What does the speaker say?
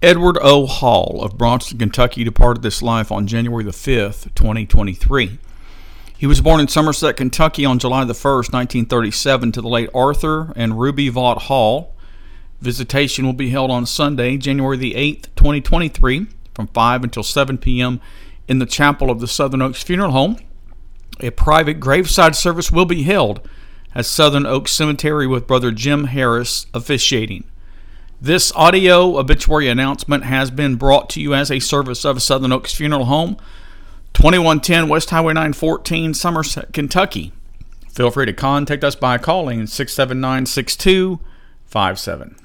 Edward O. Hall of Bronson, Kentucky departed this life on January the 5th, 2023. He was born in Somerset, Kentucky on July the 1st, 1937 to the late Arthur and Ruby Vaught Hall. Visitation will be held on Sunday, January the 8th, 2023 from 5 until 7 p.m. in the chapel of the Southern Oaks Funeral Home. A private graveside service will be held at Southern Oaks Cemetery with Brother Jim Harris officiating. This audio obituary announcement has been brought to you as a service of Southern Oaks Funeral Home, 2110 West Highway 914, Somerset, Kentucky. Feel free to contact us by calling 679-6257.